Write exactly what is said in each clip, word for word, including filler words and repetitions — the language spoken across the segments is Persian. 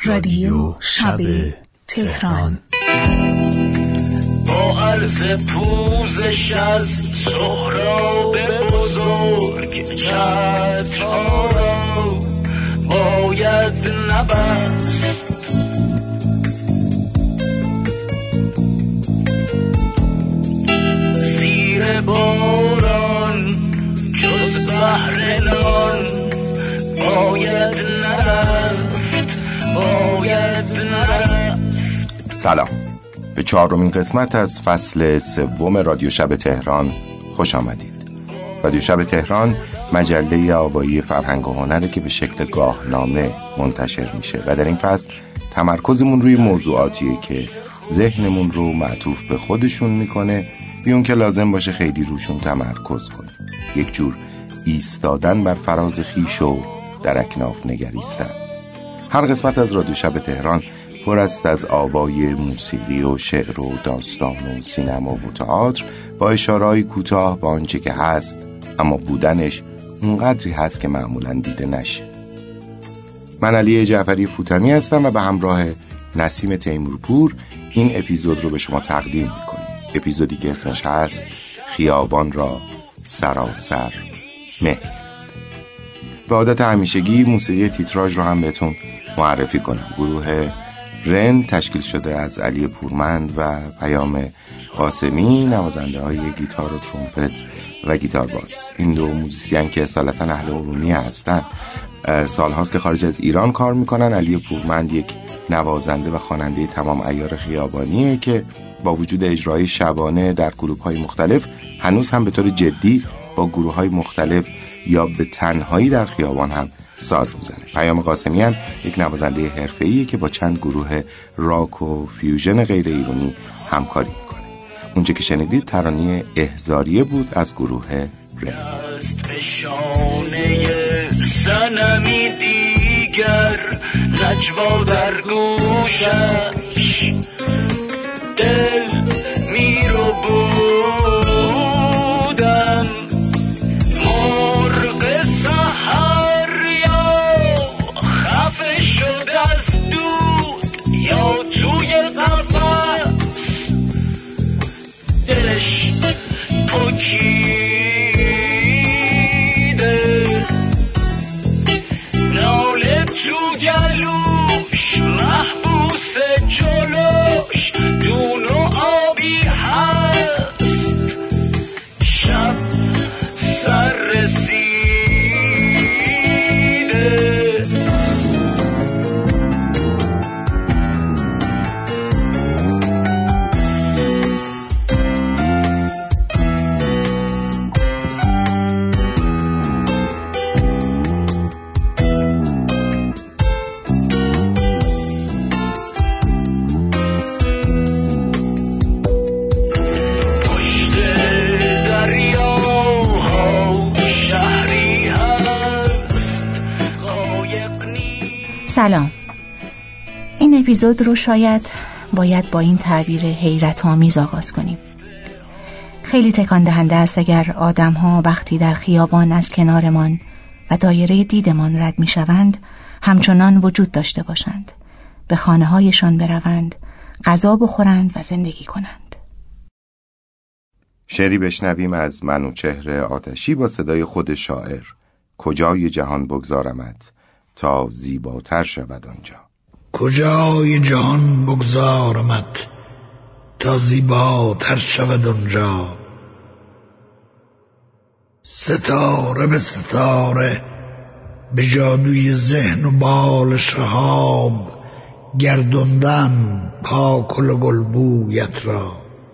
رادیو شب تهران. با عرض پوزش از سهراب بزرگ چترها را باید نبست. زیر باران جز بحر نان باید نرفت، باید نرفت. سلام، به چهارمین قسمت از فصل سوم رادیو شب تهران خوش آمدید. رادیو شب تهران مجله آوایی فرهنگ و هنره که به شکل گاهنامه منتشر میشه و در این فصل تمرکزمون روی موضوعاتیه که ذهنمون رو معطوف به خودشون میکنه بیون که لازم باشه خیلی روشون تمرکز کنه. یک جور ایستادن بر فراز خویش و در اکناف نگریستن. هر قسمت از رادیو شب تهران پر است از آوای موسیقی و شعر و داستان و سینما و تئاتر با اشاره‌های کوتاه به آنچه که هست اما بودنش اونقدری هست که معمولاً دیده نشه. من علی جعفری فوتانی هستم و به همراه نسیم تیمورپور این اپیزود رو به شما تقدیم می‌کنیم. اپیزودی که اسمش هست خیابان را سراسر مه گرفت. به عادت همیشگی موسیقی تیتراژ رو هم بهتون معرفی کنم. گروه رن تشکیل شده از علی پورمند و پیام قاسمی، نوازنده های گیتار و ترومپت و گیتار باس. این دو موزیسین که اصالتا اهل ارومیه هستن سالهاست که خارج از ایران کار میکنن. علی پورمند یک نوازنده و خواننده تمام عیار خیابانیه که با وجود اجرای شبانه در گروه‌های مختلف هنوز هم به طور جدی با گروه‌های مختلف یا به تنهایی در خیابان هم ساز میزنه. پیام قاسمی هم یک نوازنده حرفه‌ایه که با چند گروه راک و فیوژن غیر ایرانی همکاری میکنه. اونچه که شنیدید ترانه احضاریه بود از گروه رن. شانه سنمی دیگر نجوا در گوشش دل میرو بودم مرغ سحر یا خفه شد از دود یا توی قفس دلش پکیده ناله تو گلوش محبوس جلوش دون و آبی هست شب سر رسیده. سلام. این اپیزود رو شاید باید با این تعبیر حیرت آمیز آغاز کنیم. خیلی تکان دهنده است اگر آدم‌ها وقتی در خیابان از کنارمان و دایره دیدمان رد می‌شوند همچنان وجود داشته باشند، به خانه‌هایشان بروند، غذا بخورند و زندگی کنند. شعری بشنویم از منوچهر آتشی با صدای خود شاعر. کجای جهان بگذارمت تا زیباتر شود آنجا. کجای جهان بگذارمت تا زیباتر شود آنجا. ستاره به ستاره به جادوی ذهن و بال شهاب گردوندم کاکل و گلبویت را.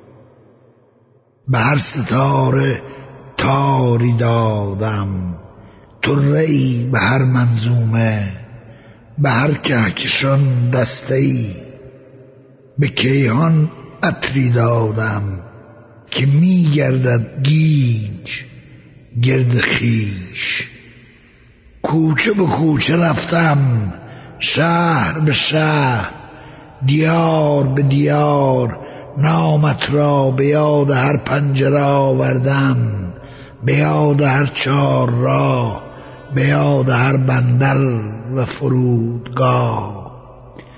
به هر ستاره تاری دادم طره‌ای، به هر منظومه به هر کهکشان دسته‌ای. به کیهان عطری دادم که می گردد گیج گرد خویش. کوچه به کوچه رفتم، شهر به شهر، دیار به دیار، نامت را به یاد هر پنجره آوردم، به یاد هر چار راه، به یاد هر بندر و فرودگاه.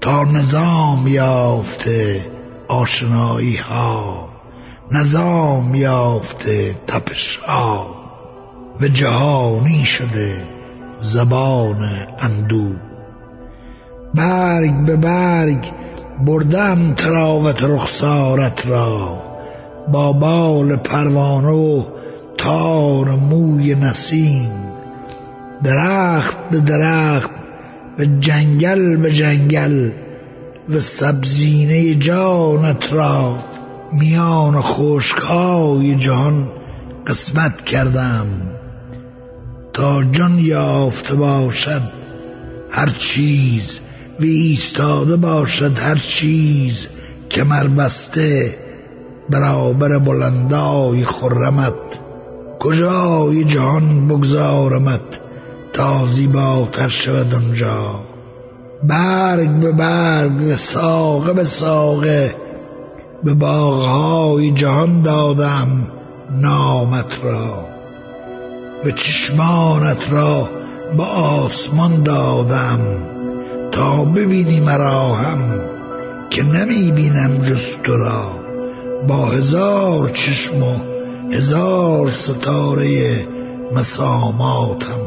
تا نظام یافته آشنایی ها، نظام یافته تپش ها و جهانی شده زبان اندو. برگ به برگ بردم تراوت رخسارت را، با بال پروانه و تار موی نسیم. درخت به درخت و جنگل به جنگل و سبزینه جانت را میان خشک‌های جهان قسمت کردم، تا جان یافته باشد هر چیز و ایستاده باشد هر چیز. کمر بسته برابر بلندای خرمت، کجای جهان بگذارمت تا زیباتر شود آنجا. برگ به برگ و ساقه به ساقه به باغهای جهان دادم نامت را، و چشمانت را به آسمان دادم تا ببینی مرا هم که نمی بینم جز تو را. با هزار چشم و هزار ستاره مساماتم.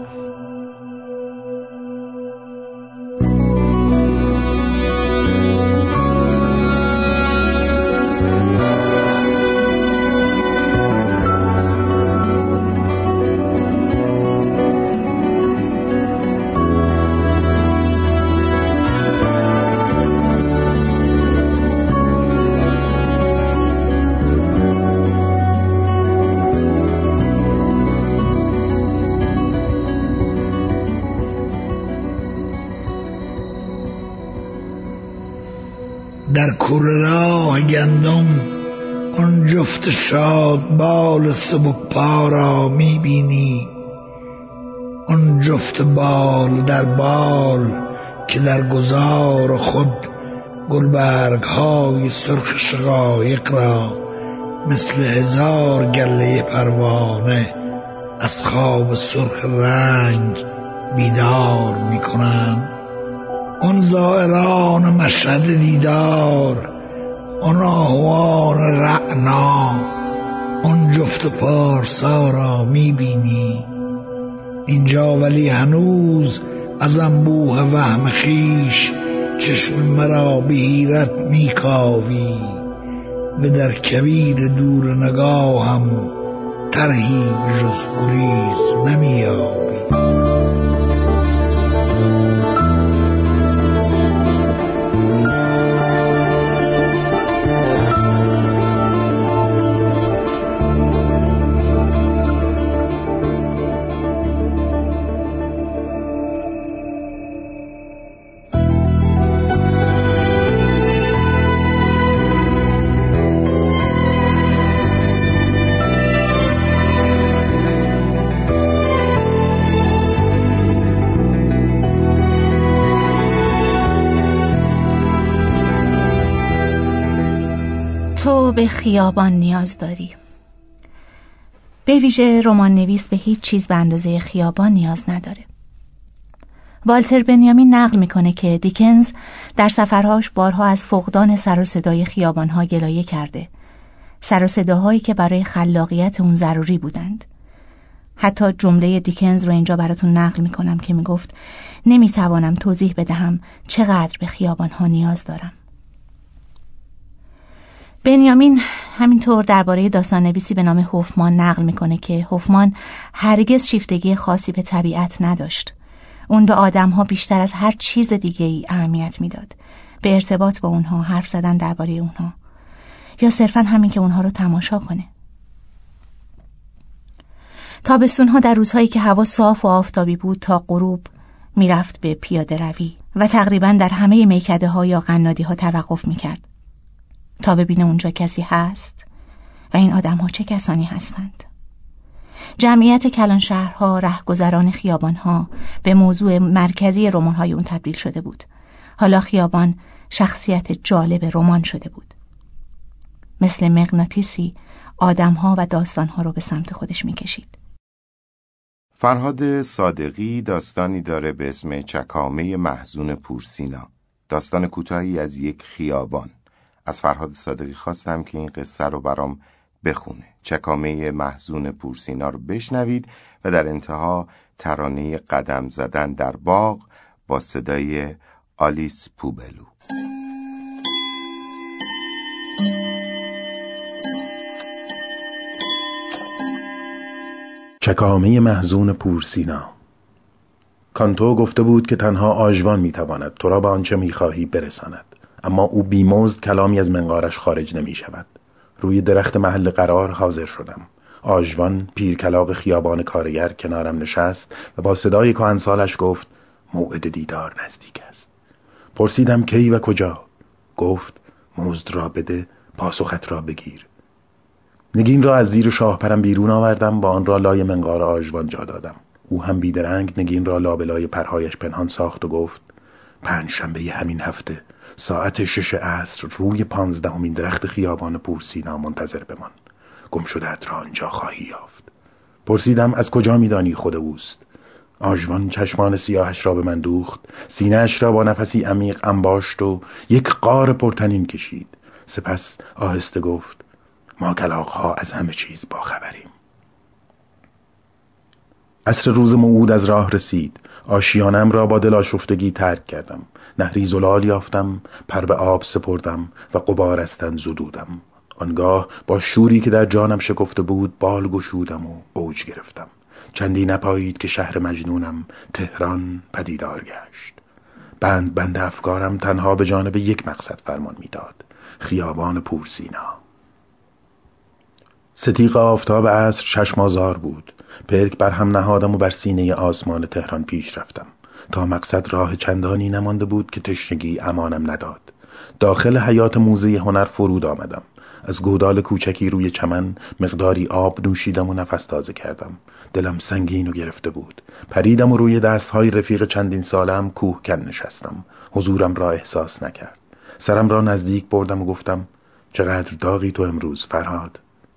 در کوره راه گندم آن جفت شاد بال سبک پا را میبینی، آن جفت بال در بال که در گذار خود گلبرگ های سرخ شقایق را مثل هزار گله پروانه از خواب سرخ رنگ بیدار میکنند. آن زائران مشهد دیدار، آن آهوان رعنا، آن جفت پارسا را میبینی اینجا، ولی هنوز از انبوه وهم خیش چشم مرا به حیرت میکاوی و در کویر دور نگاهم طرحی به جز گریز نمیابی. تو به خیابان نیاز داری. به ویژه رمان نویس به هیچ چیز به اندازه خیابان نیاز نداره. والتر بنیامین نقل میکنه که دیکنز در سفرهاش بارها از فقدان سر و صدای خیابانها گلایه کرده، سر و صداهایی که برای خلاقیت اون ضروری بودند. حتی جمله دیکنز رو اینجا براتون نقل میکنم که میگفت نمیتوانم توضیح بدهم چقدر به خیابانها نیاز دارم. بنیامین همینطور درباره داستان‌نویسی به نام هوفمان نقل میکنه که هوفمان هرگز شیفتگی خاصی به طبیعت نداشت. اون به آدم‌ها بیشتر از هر چیز دیگه‌ای اهمیت میداد، به ارتباط با اونها، حرف زدن درباره اونها، یا صرفاً همین که اونها رو تماشا کنه. تابستون‌ها در روزهایی که هوا صاف و آفتابی بود تا غروب میرفت به پیاده روی و تقریباً در همه میکده‌ها یا قنادی‌ها توقف میکرد تا ببینه اونجا کسی هست و این آدم‌ها چه کسانی هستند. جمعیت کلانشهرها، رهگذران خیابان‌ها به موضوع مرکزی رمان‌های اون تبدیل شده بود. حالا خیابان شخصیت جالب رمان شده بود. مثل مغناطیسی آدم‌ها و داستان‌ها رو به سمت خودش می‌کشید. فرهاد صادقی داستانی داره به اسم چکامه محزون پورسینا. داستان کوتاهی از یک خیابان. از فرهاد صادقی خواستم که این قصه رو برام بخونه. چکامه محزون پورسینا رو بشنوید و در انتها ترانه قدم زدن در باغ با صدای آلیس پوبلو. چکامه محزون پورسینا. کانتو گفته بود که تنها آژوان میتواند تو را به آنچه میخواهی برساند، اما او بیمزد کلامی از منقارش خارج نمی شود. روی درخت محل قرار حاضر شدم. آژوان پیرکلاغ خیابان کارگر کنارم نشست و با صدای کهنسالش گفت موعد دیدار نزدیک است. پرسیدم کی و کجا؟ گفت مزد را بده، پاسخت را بگیر. نگین را از زیر شاهپرم بیرون آوردم، با آن را لای منقار آژوان جا دادم. او هم بیدرنگ نگین را لابلای پرهایش پنهان ساخت و گفت پنج شنبه همین هفته ساعت شش عصر روی پانزدهمین درخت خیابان پورسینا منتظر بمان. گم شده‌ات را آنجا خواهی یافت. پرسیدم از کجا میدانی خود اوست؟ آژوان چشمان سیاهش را به من دوخت، سینه‌اش را با نفسی عمیق انباشت و یک غار پرتنین کشید. سپس آهسته گفت ما کلاغ‌ها از همه چیز باخبریم. عصر روز موعود از راه رسید. آشیانم را با دل آشفتگی ترک کردم. نهری زلال یافتم، پر به آب سپردم و غبار از تن زدودم. آنگاه با شوری که در جانم شکفته بود بال گشودم و اوج گرفتم. چندی نپایید که شهر مجنونم تهران پدیدار گشت. بند بند افکارم تنها به جانب یک مقصد فرمان میداد: خیابان پورسینا. ستیق آفتاب عصر چشم‌آزار بود. پلک بر هم نهادم و بر سینه آسمان تهران پیش رفتم. تا مقصد راه چندانی نمانده بود که تشنگی امانم نداد. داخل حیات موزه هنر فرود آمدم. از گودال کوچکی روی چمن مقداری آب نوشیدم و نفس تازه کردم. دلم سنگین و گرفته بود. پریدم و روی دستهای رفیق چندین سالم کوهکن نشستم. حضورم را احساس نکرد. سرم را نزدیک بردم و گفتم چقدر داغی تو امروز فرهاد.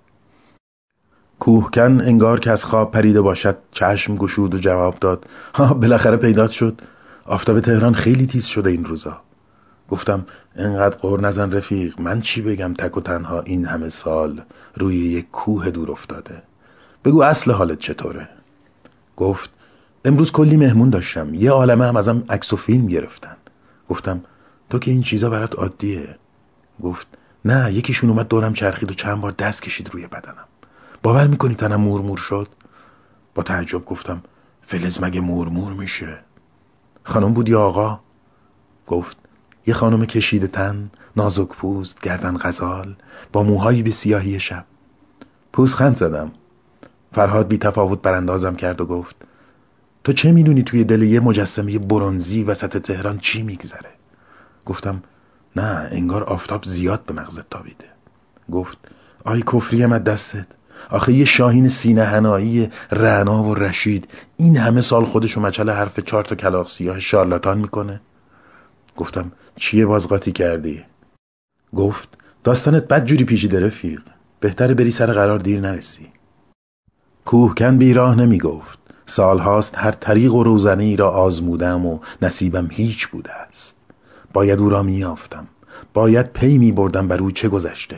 کوهکن انگار که از خواب پریده باشد چشم گشود و جواب داد ها بالاخره پیدات شد. آفتاب تهران خیلی تیز شده این روزا. گفتم انقدر غر نزن رفیق، من چی بگم تک و تنها این همه سال روی یک کوه دور افتاده. بگو اصل حالت چطوره؟ گفت امروز کلی مهمون داشتم، یه عالمه هم ازم عکس و فیلم گرفتن. گفتم تو که این چیزا برات عادیه. گفت نه، یکیشون اومد دورم چرخید و چند بار دست کشید روی بدنم. باور میکنی تنم مورمور شد؟ با تعجب گفتم فلز مگه مورمور میشه؟ خانم بود یا آقا؟ گفت یه خانم کشیده تن، نازک پوست، گردن غزال، با موهایی به سیاهی شب. پوزخند زدم. فرهاد بی تفاوت براندازم کرد و گفت تو چه میدونی توی دل یه مجسمه برنزی وسط تهران چی میگذره؟ گفتم نه، انگار آفتاب زیاد به مغزت تابیده. گفت آی کفریم از دستت، آخه یه شاهین سینه حنایی رعنا و رشید این همه سال خودشو مچل حرف چهار تا کلاغ سیاه شارلاتان میکنه؟ گفتم چیه بازقاطی کردی؟ گفت داستانت بدجوری پیچیده رفیق، بهتره بری سر قرار دیر نرسی. کوهکن بی راه نمی گفت. سالهاست هر طریق و روزنه‌ای را آزمودم و نصیبم هیچ بوده است. باید او را می یافتم. باید پی می بردم بر او چه گذشته.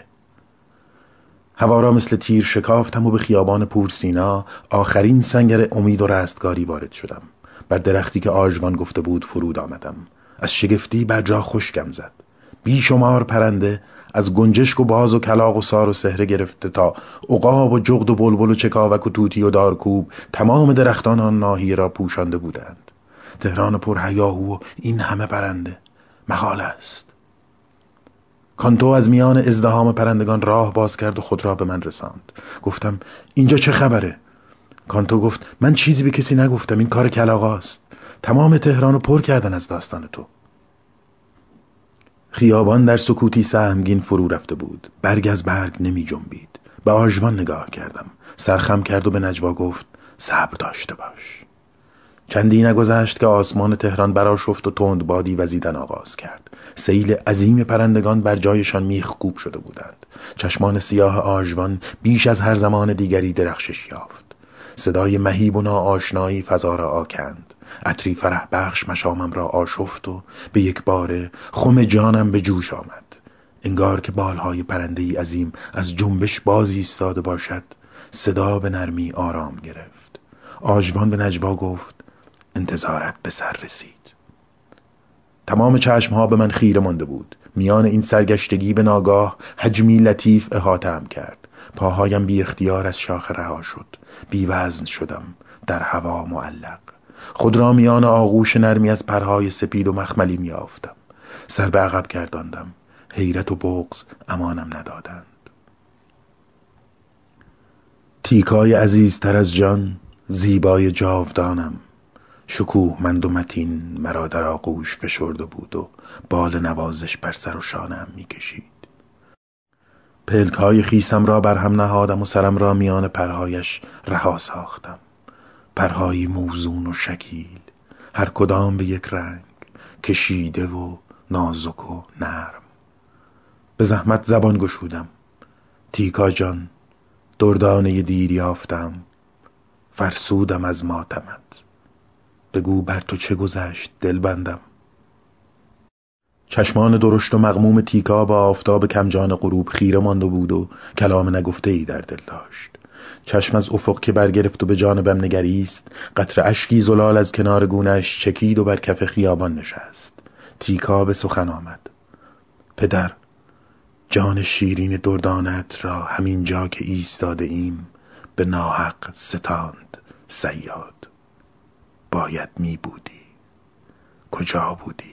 هوا را مثل تیر شکافتم و به خیابان پورسینا، آخرین سنگر امید و رستگاری وارد شدم. بر درختی که آژوان گفته بود فرود آمدم. از شگفتی بر جا خشکم زد. بیشمار پرنده از گنجشک و باز و کلاغ و سار و سهره گرفته تا عقاب و جغد و بلبل و چکاوک و توتی و دارکوب تمام درختان آن ناحیه را پوشانده بودند. تهران پر هیاهو و این همه پرنده، محال است. کانتو از میان ازدحام پرندگان راه باز کرد و خود را به من رساند. گفتم اینجا چه خبره؟ کانتو گفت من چیزی به کسی نگفتم، این کار کلاغاست. تمام تهران رو پر کردن از داستان تو. خیابان در سکوتی سهمگین فرو رفته بود. برگ از برگ نمی جنبید. به آژوان نگاه کردم. سرخم کرد و به نجوا گفت صبر داشته باش. چندی نگذشت که آسمان تهران برآشفت و تند بادی وزیدن آغاز کرد. سیل عظیم پرندگان بر جایشان میخکوب شده بودند. چشمان سیاه آژوان بیش از هر زمان دیگری درخشش یافت. صدای مهیب و ناآشنایی فضا را آکند. عطری فرح بخش مشامم را آشفت و به یک باره خم جانم به جوش آمد. انگار که بالهای پرنده‌ای عظیم از جنبش باز ایستاده باشد. صدا به نرمی آرام گرفت. آژوان به نجوا گفت انتظارت به سر رسید. تمام چشمها به من خیره مانده بود. میان این سرگشتگی به ناگاه حجمی لطیف احاطه‌ام کرد. پاهایم بی اختیار از شاخه رها شد. بی وزن شدم، در هوا معلق. خود را میان آغوش نرمی از پرهای سپید و مخملی میافتم. سر به عقب گرداندم. حیرت و بغض امانم ندادند. تیکای عزیزتر از جان، زیبای جاودانم، شکوهمند و متین مرا در آغوش فشرده بود و بال نوازش بر سر و شانه‌ام می‌کشید. پلک‌های خیسم را بر هم نهادم و سرم را میان پرهایش رها ساختم. پرهایی موزون و شکیل، هر کدام به یک رنگ، کشیده و نازک و نرم. به زحمت زبان گشودم. تیکا جان، دردانه دیر یافتم، فرسودم از ماتمت. بگو بر تو چه گذشت دل بندم. چشمان درشت و مغموم تیکا با آفتاب کمجان غروب خیره مانده بود و کلام نگفته ای در دل داشت. چشم از افق که برگرفت و به جانبم نگریست، قطره اشکی زلال از کنار گونه‌اش چکید و بر کف خیابان نشست. تیکا به سخن آمد. پدر، جان شیرین دردانت را همین جا که ایستاده ایم به ناحق ستاند صیاد. باید می بودی. کجا بودی؟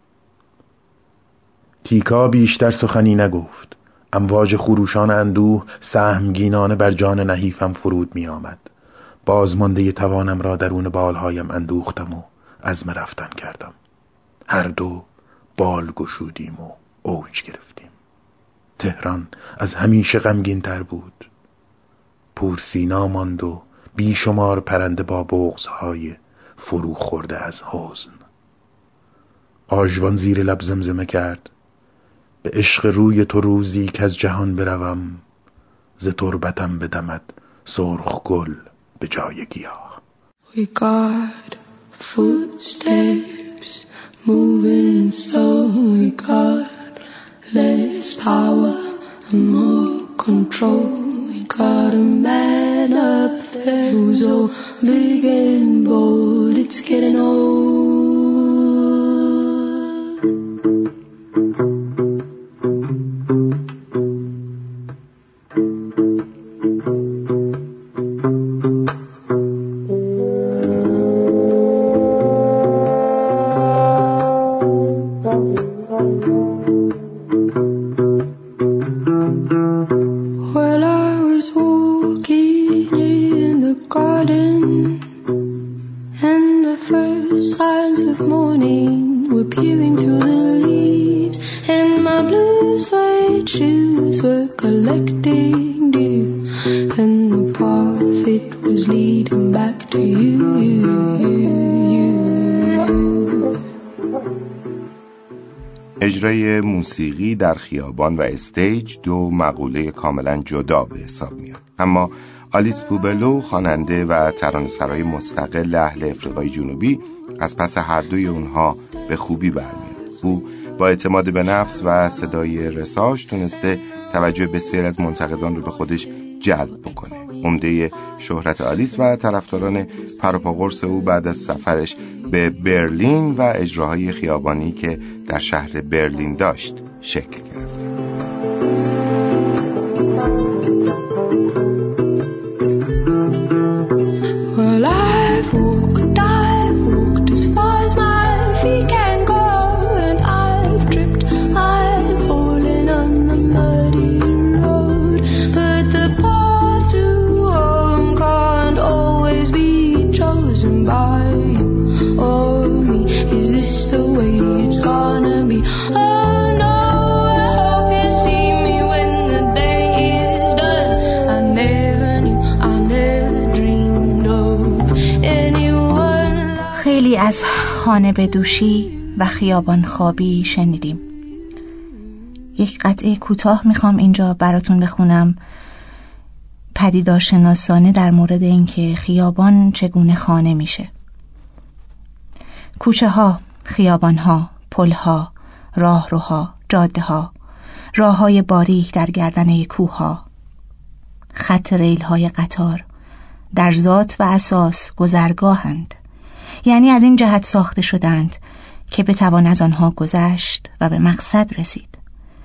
تیکا بیشتر سخنی نگفت. امواج خروشان اندوه سهمگینانه بر جان نحیفم فرود می آمد. بازمانده توانم را درون بالهایم اندوختم و عزم رفتن کردم. هر دو بال گشودیم و اوج گرفتیم. تهران از همیشه غمگین تر بود. پورسینا ماند و بیشمار پرنده با بغض‌های فرو خورده از حزن. آژوان زیر لب زمزمه کرد به عشق روی تو روزی که از جهان بروم، ز تربتم بدمد سرخ گل به جای گیاه. We got footsteps moving slow. We got less power and more control. We got a man up there who's so big and bold. It's getting old. اجرای موسیقی در خیابان و استیج دو مقوله کاملا جدا به حساب میاد، اما آلیس پوبلو خواننده و ترانه‌سرای مستقل اهل افریقای جنوبی از پس هر دوی اونها به خوبی برمیاد. او با اعتماد به نفس و صدای رساش تونسته توجه بسیار از منتقدان رو به خودش جلب بکنه. عمده شهرت آلیس و طرفداران پروپاگورس او بعد از سفرش به برلین و اجراهای خیابانی که در شهر برلین داشت شکل گرفته. از خانه به دوشی و خیابان خوابی شنیدیم. یک قطعه کوتاه میخوام اینجا براتون بخونم، پدیدارشناسانه در مورد اینکه خیابان چگونه خانه میشه. کوچه ها، خیابان ها، پل ها، راهروها، جاده ها، راه های باریک در گردنه کوه ها، خط ریل های قطار در ذات و اساس گذرگاهند، یعنی از این جهت ساخته شدند که بتوان از آنها گذشت و به مقصد رسید.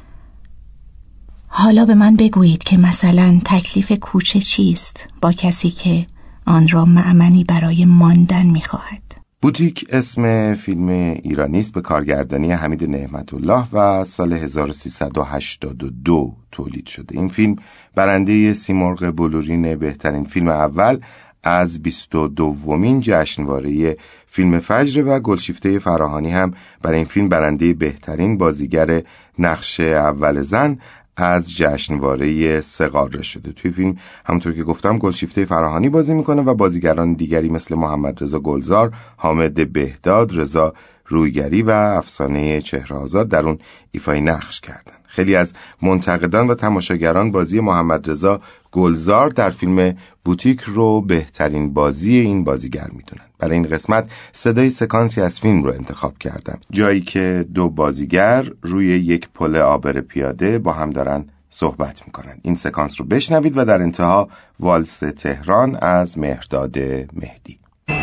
حالا به من بگویید که مثلا تکلیف کوچه چیست با کسی که آن را مأمنی برای ماندن می‌خواهد؟ بوتیک اسم فیلم ایرانی است به کارگردانی حمید نعمت الله و سال هزار و سیصد و هشتاد و دو تولید شده. این فیلم برنده سیمرغ بلورین بهترین فیلم اول از بیست و دومین جشنواره فیلم فجر و گلشیفته فراهانی هم برای این فیلم برنده بهترین بازیگر نقش اول زن از جشنواره سقاره شده. توی فیلم همونطور که گفتم گلشیفته فراهانی بازی میکنه و بازیگران دیگری مثل محمد رضا گلزار، حامد بهداد، رضا رویگری و افسانه چهره‌آزاد در اون ایفای نقش کردن. خیلی از منتقدان و تماشاگران بازی محمد رضا گلزار در فیلم بوتیک رو بهترین بازی این بازیگر میدونن. برای این قسمت صدای سکانسی از فیلم رو انتخاب کردم، جایی که دو بازیگر روی یک پل عابر پیاده با هم دارن صحبت میکنن. این سکانس رو بشنوید و در انتها والس تهران از مهرداد مهدی.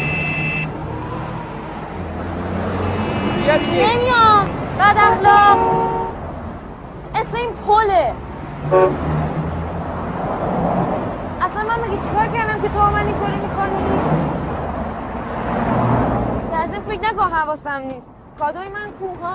نمیام بد اخلاق، اسم این پله. اصلا من مگه چیکار کردم که تو من اینطوری میکنی؟ در ضمن فکر نکن حواسم نیست. کادوی من کوها.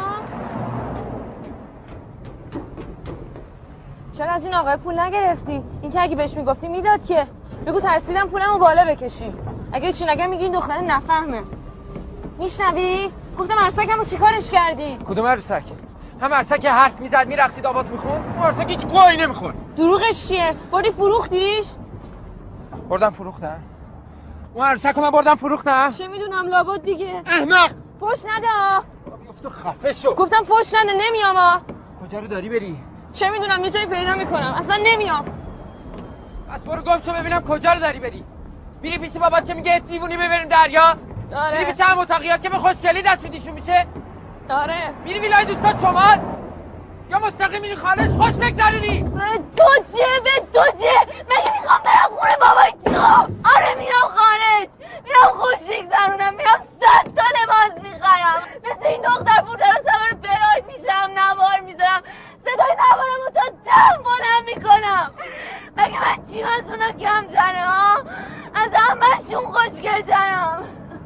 چرا از این آقای پول نگرفتی؟ این که اگه بهش میگفتی میداد که. بگو ترسیدم پولمو بالا بکشی. اگه چی نگم میگی این دختره نفهمه. میشنوی؟ گفتم عرسکم رو چیکارش کردی؟ کدوم عرسک؟ هم عرسک حرف میزد میرقصید آواز میخون؟ اون عرسک هیچ گویی نمیخون. دروغش چیه؟ بردی فروختیش؟ بردم فروختم؟ اون عرسک رو من بردم فروختم؟ چه میدونم لابد دیگه. احمق! فوش نده. گفتم خفه شو. گفتم فوش نده نمیام ها. کجا رو داری بری؟ چه میدونم یه جایی پیدا میکنم. اصلا نمیام. پس برو گم شو ببینم کجا رو داری بری. میری پیش بابات که میگه دیوونی ببریم دریا؟ داره. میری پیش هم اتاقیات که به خوشگلی دست میدیشون میشه؟ داره. میری ویلای دوستات شمال؟ یا مستقیم میری خالص خوش بگذرونی؟ به تو چه؟ به تو چه؟ مگه میخوام برم خونه بابای تیغام؟ آره میرم خارج. میرم خوش بگذرونم. میرم صد تا لباس میخرم. مثل این دختر بودارا سوار براید میشم. نوار میذارم. صدای نوارم رو تا دم بلند میکنم. مگه من چیم از اونا کم تره ها؟ از همه‌شون خوشگل ترم.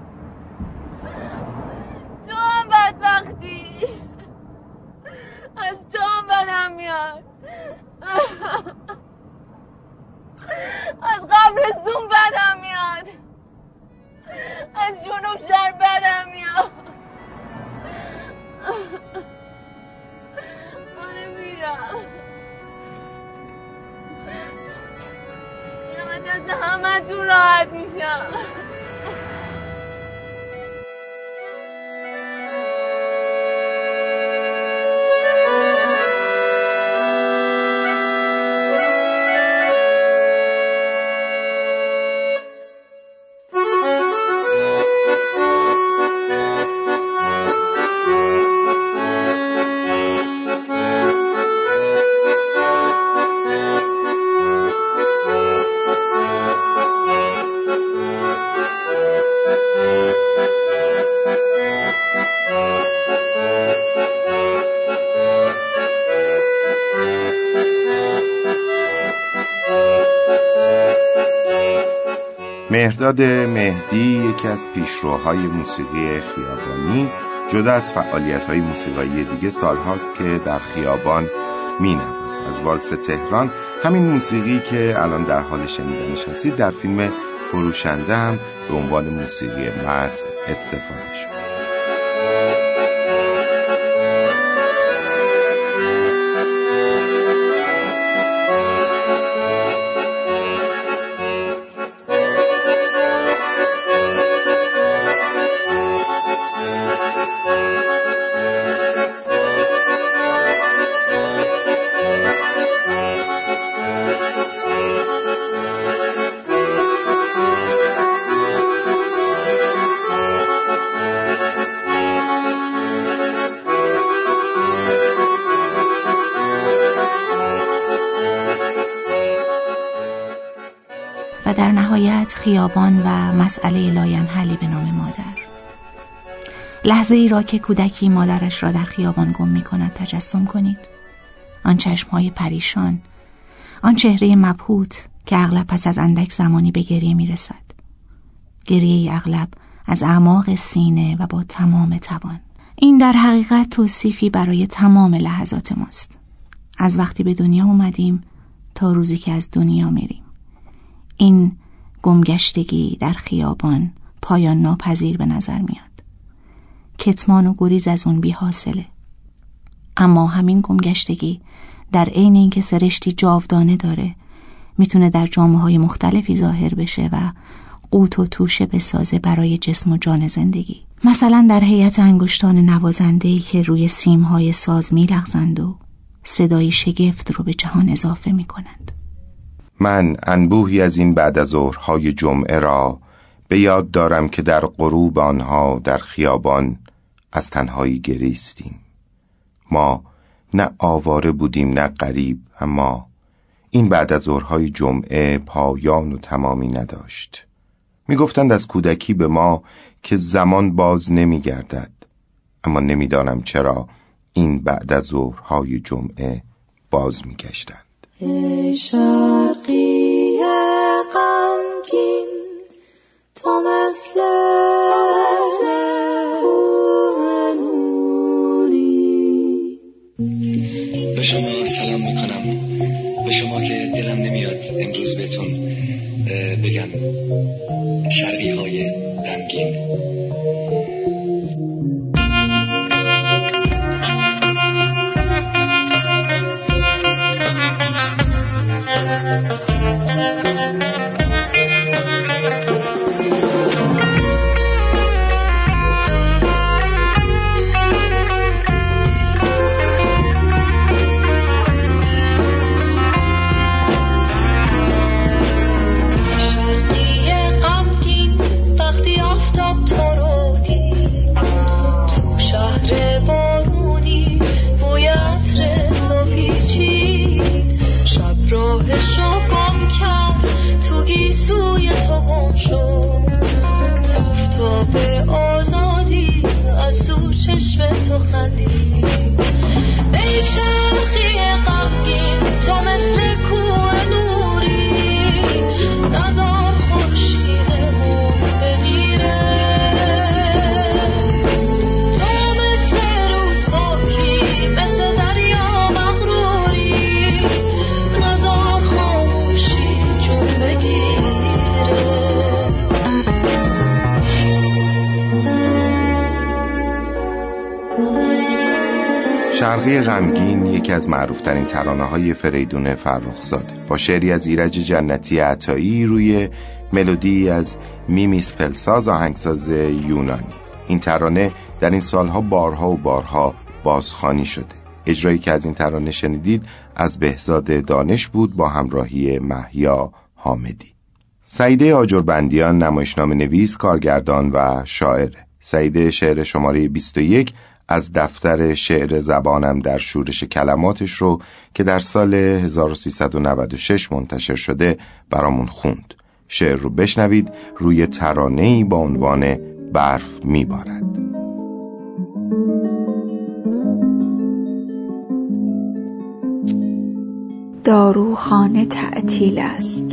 تو هم بدبختی. از تو هم بدم میاد. از قبرستون بدم میاد. از جنوب شهر بدم میاد. آره میرم. میرم از دست همه تون راحت میشم. مهرداد مهدی یکی از پیشروهای موسیقی خیابانی، جدا از فعالیت‌های موسیقایی دیگه سالهاست که در خیابان می‌نوازه. از والس تهران، همین موسیقی که الان در حال شنیدنش هستید، در فیلم فروشنده هم به عنوان موسیقی متن استفاده شد. در نهایت خیابان و مسئله لاینحلی به نام مادر. لحظه ای را که کودکی مادرش را در خیابان گم می کند تجسم کنید. آن چشمهای پریشان، آن چهره مبهوت که اغلب پس از اندک زمانی به گریه می رسد. گریه اغلب از اعماق سینه و با تمام توان. این در حقیقت توصیفی برای تمام لحظات ماست. از وقتی به دنیا اومدیم تا روزی که از دنیا میریم. این گمگشتگی در خیابان پایان ناپذیر به نظر میاد. کتمان و گریز از اون بی حاصله. اما همین گمگشتگی در عین اینکه سرشتی جاودانه داره میتونه در جامه‌های مختلفی ظاهر بشه و قوت و توشه بسازه برای جسم و جان زندگی. مثلا در هیئت انگشتان نوازنده‌ای که روی سیم‌های ساز میلغزند و صدای شگفت رو به جهان اضافه میکنند. من انبوهی از این بعد از ظهرهای جمعه را به یاد دارم که در غروب آنها در خیابان از تنهایی گریستیم. ما نه آواره بودیم نه غریب، اما این بعد از ظهرهای جمعه پایان و تمامی نداشت. میگفتند از کودکی به ما که زمان باز نمیگردد، اما نمیدانم چرا این بعد از ظهرهای جمعه باز میگشتند. ای شرقی غمگین تو مثل نوری. به شما سلام میکنم، به شما که دلم نمیاد امروز بهتون بگم شرقی های غمگین. شرقی غمگین یکی از معروفترین ترانه‌های فریدون فرخزاده با شعری از ایرج جنتی عطایی روی ملودی از میمیس پلساز آهنگساز یونانی. این ترانه در این سالها بارها و بارها بازخوانی شده. اجرایی که از این ترانه شنیدید از بهزاد دانش بود با همراهی مهیا حامدی. سعیده آجربندیان نمایشنامه نویس، کارگردان و شاعر. سعیده شعر شماره بیست و یک از دفتر شعر زبانم در شورش کلماتش رو که در سال هزار و سیصد و نود و شش منتشر شده برامون خوند. شعر رو بشنوید روی ترانه‌ای با عنوان برف میبارد. داروخانه تعطیل است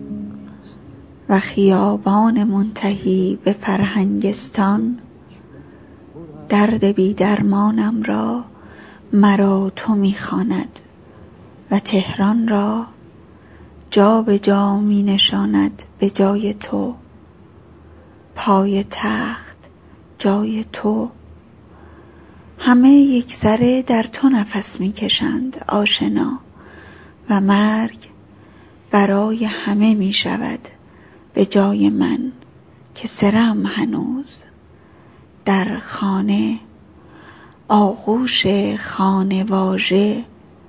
و خیابان منتهی به فرهنگستان. درد بی درمانم را مرا تو می‌خواند و تهران را جا به جا می نشاند به جای تو. پای تخت جای تو. همه یک سره در تو نفس می کشند آشنا و مرگ برای همه می شود به جای من که سرم هنوز در خانه. آغوش خانه واژه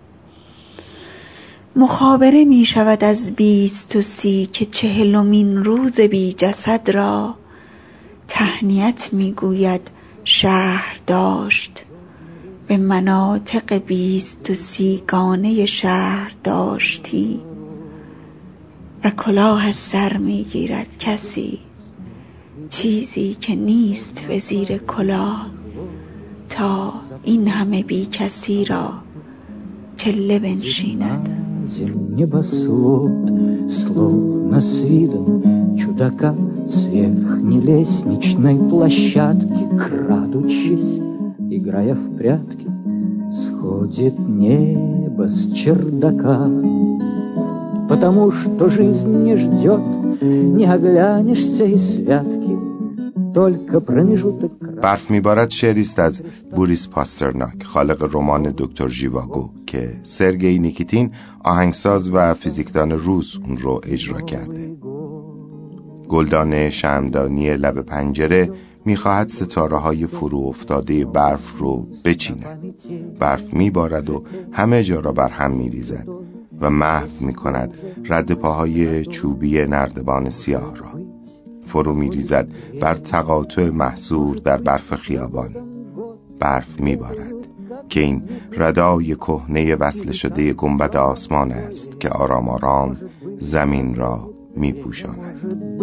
مخابره می شود از بیست و سی که چهلمین روز بی جسد را تهنیت می گوید شهر داشت به مناطق بیست و سی گانه شهر داشتی و و کلاه از سر میگیرد کسی، چیزی که نیست به زیر کلاه، تا این همه بی کسی را چله بنشیند. Небосвод, словно с видом чудака, с верхней лестничной площадки, крадучись, играя в прятки, сходит небо с чердака. Потому что жизнь не ждет, не оглянешься и святки, только промежуток. برف میبارد شعری است از بوریس پاسترناک، خالق رمان دکتر ژیواگو، که سرگئی نیکیتین آهنگساز و فیزیکدان روس اون رو اجرا کرده. گلدان شمعدانی لب پنجره میخواهد ستاره های فرو افتاده برف رو بچیند. برف میبارد و همه جا را بر هم میریزد و محو میکند رد پاهای چوبی نردبان سیاه را. فرو میریزد بر تقاطع محصور در برف خیابان. برف میبارد که این ردای کهنه وصل شده گنبد آسمان است که آرام آرام زمین را میپوشاند.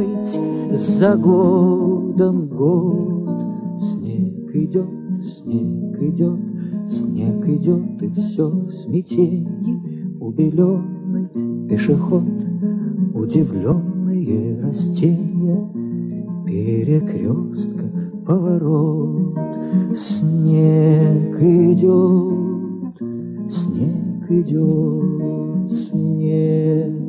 Перекрестка, поворот, снег идет, снег идет, снег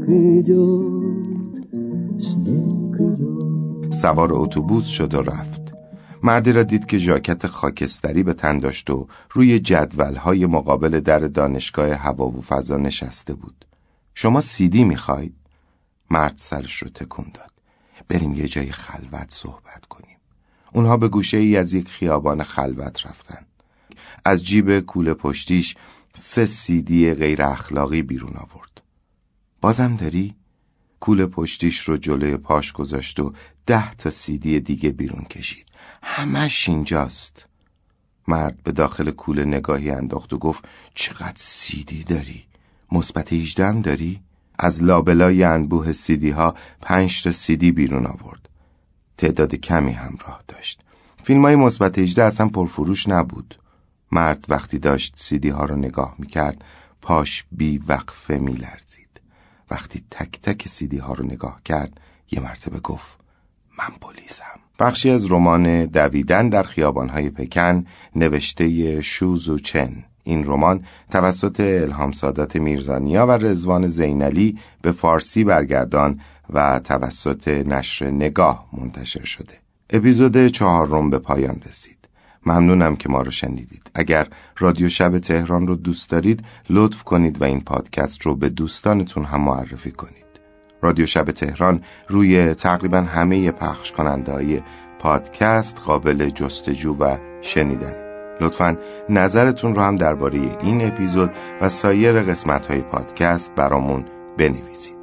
идет, снег идет. سوار اتوبوس شد و رفت. مردی را دید که ژاکت خاکستری به تن داشت و روی جدول‌های مقابل در دانشگاه هوا و فضا نشسته بود. شما سیدی می‌خواید؟ مرد سرش رو تکون داد. بریم یه جای خلوت صحبت کنیم. اونها به گوشه ای از یک خیابان خلوت رفتن. از جیب کوله پشتیش سه سیدی غیر اخلاقی بیرون آورد. بازم داری؟ کوله پشتیش رو جلوی پاش گذاشت و ده تا سیدی دیگه بیرون کشید. همش اینجاست. مرد به داخل کوله نگاهی انداخت و گفت چقدر سیدی داری؟ مثبت هجده هم داری؟ از لابلای انبوه سیدی ها پنج تا سیدی بیرون آورد. تعداد کمی همراه داشت. فیلم های مثبت هجده اصلا پرفروش نبود. مرد وقتی داشت سیدی ها رو نگاه میکرد پاش بی وقفه میلرزید. وقتی تک تک سیدی ها رو نگاه کرد یه مرتبه گفت من پلیسم. بخشی از رمان دویدن در خیابان‌های پکن نوشته شو زو چن. این رمان توسط الهام سادات میرزانیا و رضوان زینالی به فارسی برگردان و توسط نشر نگاه منتشر شده. اپیزود چهارم به پایان رسید. ممنونم که ما رو شنیدید. اگر رادیو شب تهران رو دوست دارید لطف کنید و این پادکست رو به دوستانتون هم معرفی کنید. رادیو شب تهران روی تقریبا همه پخش کننده‌های پادکست قابل جستجو و شنیدن. لطفاً نظرتون رو هم درباره این اپیزود و سایر قسمت‌های پادکست برامون بنویسید.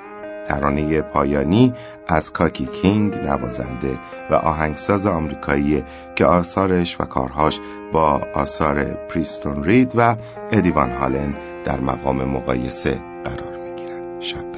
ترانه پایانی از کاکی کینگ نوازنده و آهنگساز آمریکایی که آثارش و کارهاش با آثار پریستون رید و ادی وان هالن در مقام مقایسه قرار می‌گیرند. شب